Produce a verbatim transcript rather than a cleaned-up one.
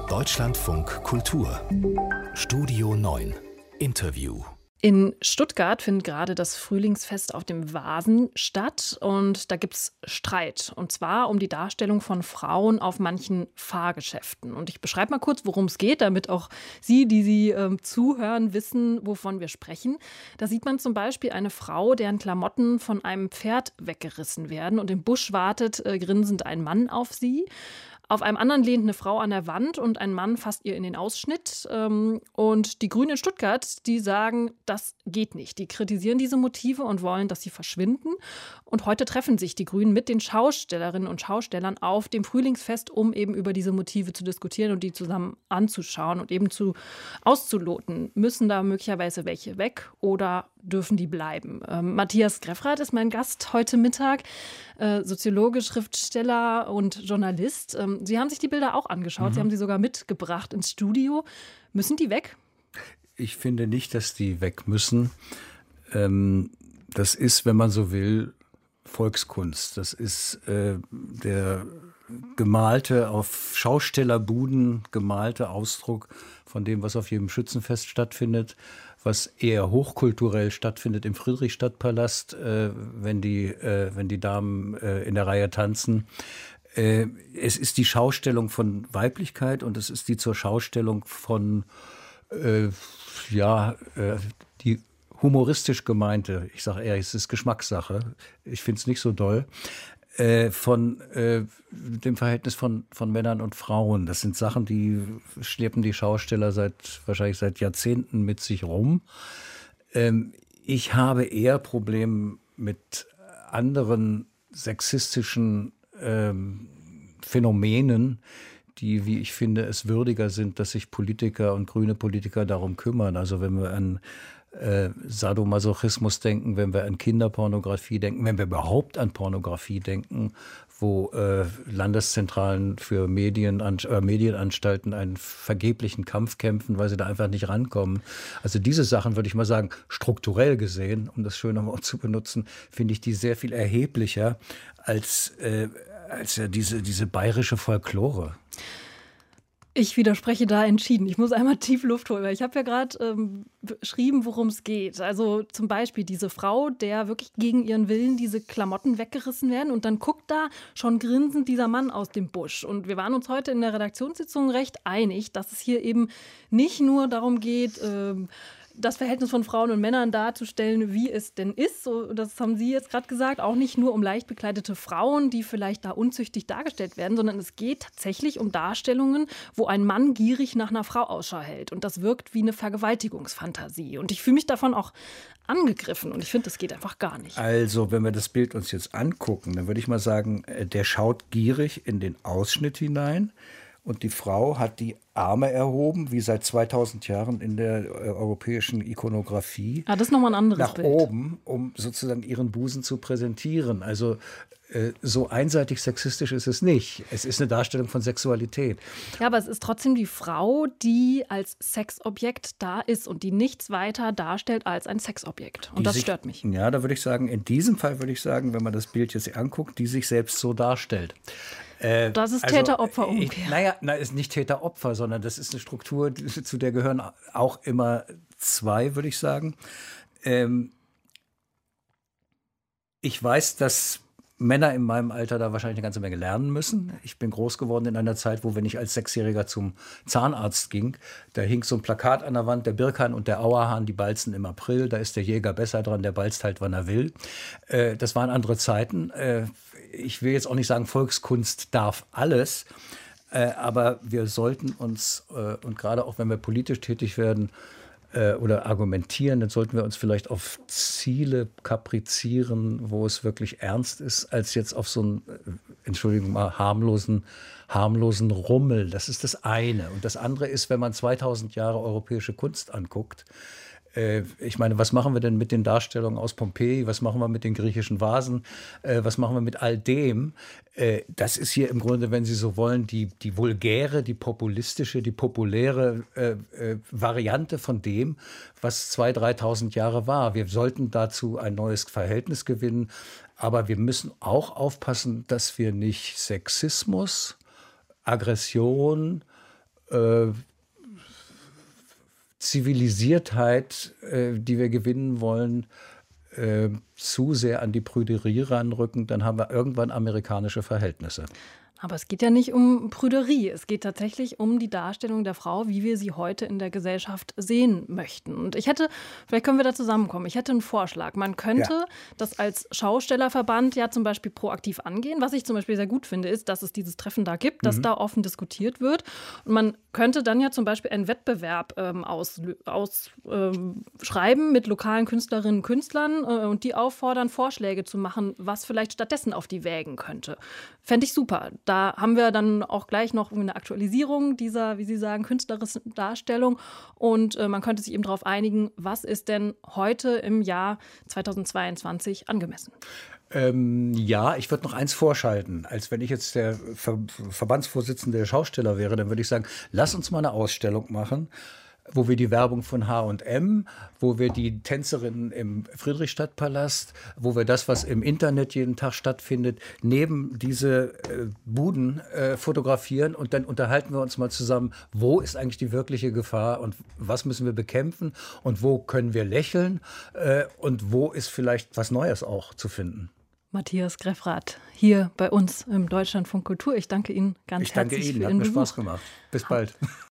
Deutschlandfunk Kultur Studio neun Interview. In Stuttgart findet gerade das Frühlingsfest auf dem Vasen statt und da gibt es Streit. Und zwar um die Darstellung von Frauen auf manchen Fahrgeschäften. Und ich beschreibe mal kurz, worum es geht, damit auch Sie, die Sie äh, zuhören, wissen, wovon wir sprechen. Da sieht man zum Beispiel eine Frau, deren Klamotten von einem Pferd weggerissen werden. Und im Busch wartet äh, grinsend ein Mann auf sie. Auf einem anderen lehnt eine Frau an der Wand und ein Mann fasst ihr in den Ausschnitt. Und die Grünen in Stuttgart, die sagen, das geht nicht. Die kritisieren diese Motive und wollen, dass sie verschwinden. Und heute treffen sich die Grünen mit den Schaustellerinnen und Schaustellern auf dem Frühlingsfest, um eben über diese Motive zu diskutieren und die zusammen anzuschauen und eben zu auszuloten. Müssen da möglicherweise welche weg oder dürfen die bleiben? Ähm, Matthias Greffrath ist mein Gast heute Mittag, äh, Soziologe, Schriftsteller und Journalist. Ähm, Sie haben sich die Bilder auch angeschaut, mhm. Sie haben sie sogar mitgebracht ins Studio. Müssen die weg? Ich finde nicht, dass die weg müssen. Ähm, das ist, wenn man so will, Volkskunst. Das ist äh, der gemalte, auf Schaustellerbuden gemalte Ausdruck von dem, was auf jedem Schützenfest stattfindet, was eher hochkulturell stattfindet im Friedrichstadtpalast, äh, wenn die, äh, wenn die Damen äh, in der Reihe tanzen. Äh, es ist die Schaustellung von Weiblichkeit und es ist die zur Schaustellung von, äh, ja, äh, die humoristisch gemeinte, ich sage eher, es ist Geschmackssache, ich finde es nicht so doll, äh, von äh, dem Verhältnis von, von Männern und Frauen. Das sind Sachen, die schleppen die Schausteller seit wahrscheinlich seit Jahrzehnten mit sich rum. Ähm, ich habe eher Probleme mit anderen sexistischen ähm, Phänomenen, die, wie ich finde, es würdiger sind, dass sich Politiker und grüne Politiker darum kümmern. Also wenn wir an äh, Sadomasochismus denken, wenn wir an Kinderpornografie denken, wenn wir überhaupt an Pornografie denken, wo äh, Landeszentralen für Medien, äh, Medienanstalten einen vergeblichen Kampf kämpfen, weil sie da einfach nicht rankommen. Also diese Sachen, würde ich mal sagen, strukturell gesehen, um das schöne Wort zu benutzen, finde ich die sehr viel erheblicher als, äh, als ja diese, diese bayerische Folklore. Ich widerspreche da entschieden. Ich muss einmal tief Luft holen, weil ich habe ja gerade ähm, beschrieben, worum es geht. Also zum Beispiel diese Frau, der wirklich gegen ihren Willen diese Klamotten weggerissen werden und dann guckt da schon grinsend dieser Mann aus dem Busch. Und wir waren uns heute in der Redaktionssitzung recht einig, dass es hier eben nicht nur darum geht, ähm, das Verhältnis von Frauen und Männern darzustellen, wie es denn ist. So, das haben Sie jetzt gerade gesagt. Auch nicht nur um leicht bekleidete Frauen, die vielleicht da unzüchtig dargestellt werden, sondern es geht tatsächlich um Darstellungen, wo ein Mann gierig nach einer Frau Ausschau hält. Und das wirkt wie eine Vergewaltigungsfantasie. Und ich fühle mich davon auch angegriffen. Und ich finde, das geht einfach gar nicht. Also, wenn wir das Bild uns jetzt angucken, dann würde ich mal sagen, der schaut gierig in den Ausschnitt hinein. Und die Frau hat die Arme erhoben, wie seit zweitausend Jahren in der äh, europäischen Ikonografie. Ah, das ist nochmal ein anderes nach Bild. Nach oben, um sozusagen ihren Busen zu präsentieren. Also äh, so einseitig sexistisch ist es nicht. Es ist eine Darstellung von Sexualität. Ja, aber es ist trotzdem die Frau, die als Sexobjekt da ist und die nichts weiter darstellt als ein Sexobjekt. Und die das sich, stört mich. Ja, da würde ich sagen, in diesem Fall würde ich sagen, wenn man das Bild jetzt anguckt, die sich selbst so darstellt. Das ist also, Täter-Opfer-Umkehr. Naja, na, ist nicht Täter-Opfer, sondern das ist eine Struktur, zu der gehören auch immer zwei, würde ich sagen. Ähm, ich weiß, dass Männer in meinem Alter da wahrscheinlich eine ganze Menge lernen müssen. Ich bin groß geworden in einer Zeit, wo, wenn ich als Sechsjähriger zum Zahnarzt ging, da hing so ein Plakat an der Wand, der Birkan und der Auerhahn, die balzen im April, da ist der Jäger besser dran, der balzt halt, wann er will. Äh, das waren andere Zeiten. Äh, ich will jetzt auch nicht sagen, Volkskunst darf alles, äh, aber wir sollten uns, äh, und gerade auch wenn wir politisch tätig werden, oder argumentieren, dann sollten wir uns vielleicht auf Ziele kaprizieren, wo es wirklich ernst ist, als jetzt auf so einen, Entschuldigung mal, harmlosen, harmlosen Rummel. Das ist das eine. Und das andere ist, wenn man zweitausend Jahre europäische Kunst anguckt, ich meine, was machen wir denn mit den Darstellungen aus Pompeji? Was machen wir mit den griechischen Vasen? Was machen wir mit all dem? Das ist hier im Grunde, wenn Sie so wollen, die, die vulgäre, die populistische, die populäre äh, äh, Variante von dem, was zweitausend, dreitausend Jahre war. Wir sollten dazu ein neues Verhältnis gewinnen. Aber wir müssen auch aufpassen, dass wir nicht Sexismus, Aggression, äh, Zivilisiertheit, äh, die wir gewinnen wollen, äh, zu sehr an die Prüderie ranrücken, dann haben wir irgendwann amerikanische Verhältnisse. Aber es geht ja nicht um Prüderie. Es geht tatsächlich um die Darstellung der Frau, wie wir sie heute in der Gesellschaft sehen möchten. Und ich hätte, vielleicht können wir da zusammenkommen, ich hätte einen Vorschlag. Man könnte ja. das als Schaustellerverband ja zum Beispiel proaktiv angehen. Was ich zum Beispiel sehr gut finde, ist, dass es dieses Treffen da gibt, dass mhm. da offen diskutiert wird. Und man könnte dann ja zum Beispiel einen Wettbewerb ähm, ausschreiben aus, ähm, mit lokalen Künstlerinnen und Künstlern äh, und die auffordern, Vorschläge zu machen, was vielleicht stattdessen auf die wägen könnte. Fände ich super. Da haben wir dann auch gleich noch eine Aktualisierung dieser, wie Sie sagen, künstlerischen Darstellung. Und äh, man könnte sich eben darauf einigen, was ist denn heute im Jahr zweitausendzweiundzwanzig angemessen? Ähm, ja, ich würde noch eins vorschalten. Als wenn ich jetzt der Ver- Verbandsvorsitzende der Schausteller wäre, dann würde ich sagen, lass uns mal eine Ausstellung machen, wo wir die Werbung von H und M, wo wir die Tänzerinnen im Friedrichstadtpalast, wo wir das, was im Internet jeden Tag stattfindet, neben diese äh, Buden äh, fotografieren und dann unterhalten wir uns mal zusammen, wo ist eigentlich die wirkliche Gefahr und was müssen wir bekämpfen und wo können wir lächeln äh, und wo ist vielleicht was Neues auch zu finden. Matthias Greffrath hier bei uns im Deutschlandfunk Kultur. Ich danke Ihnen ganz ich danke herzlich Ihnen, für hat Ihren mir Besuch. Spaß gemacht. Bis bald.